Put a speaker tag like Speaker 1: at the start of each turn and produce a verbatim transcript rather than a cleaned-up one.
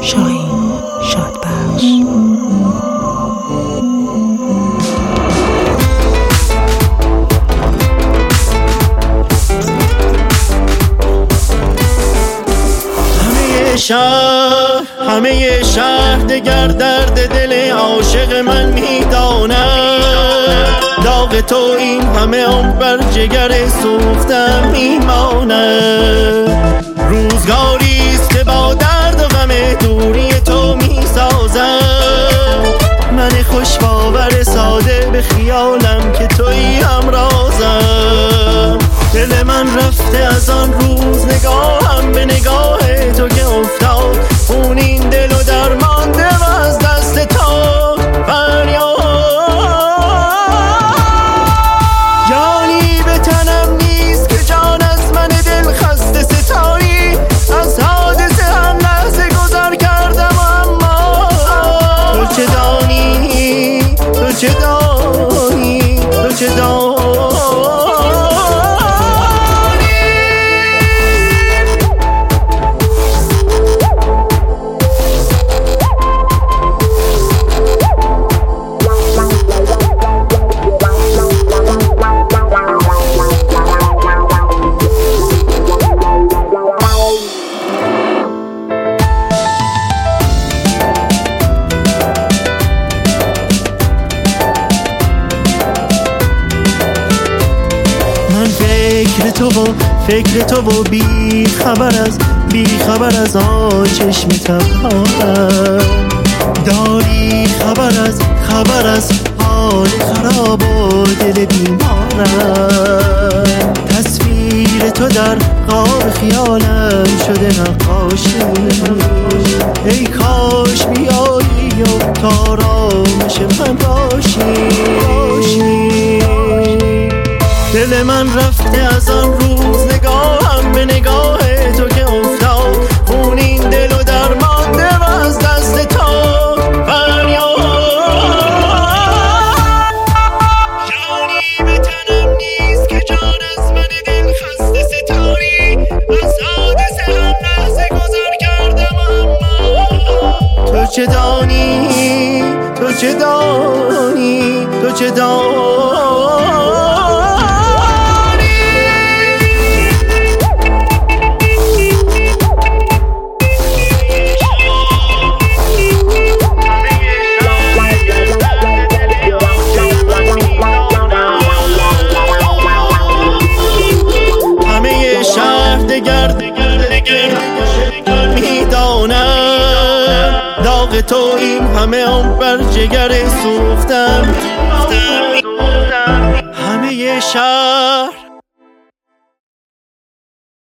Speaker 1: شاهین شادبخش.
Speaker 2: همه شهر همه شهر دگر درد دل عاشق من میداند، داغ تو این همه عمر بر جگر سوختم میماند. روزگاریست که با درد و غم دوری تو میسازم، من خوش باور ساده به خیالم که تویی همرازم. دل من رفته از آن روز نگاهم به نگاه تو که افتاد خون این دل و درمانده و از دست تو فریاد. جانی به تنم نیست که جان از من دل خسته ستایی، از حادثه هر لحظه گذر کردم، اما تو چه دانی تو چه دانی تو چه دانی فکر تو و فکر تو و بی خبر از بی خبر از آتش می‌تابم. داری خبر از خبر از حال خراب و دل بیمارم. تصویر تو در غار خیالم شده نقاشی، ای کاش بیایی و تارامش من باشی. دل من رفته از آن روز نگاهم به نگاه تو که افتاد خون این دل و درمانده و از دست تو فریاد. جانی به تنم نیست که جان از من دل خسته ستاری، از حادثه هر لحظه گذر کردم، اما تو چه دانی تو چه دانی تو چه دانی میدانم، داغ تو این همه عمر بر جگر سوختم. همه شهر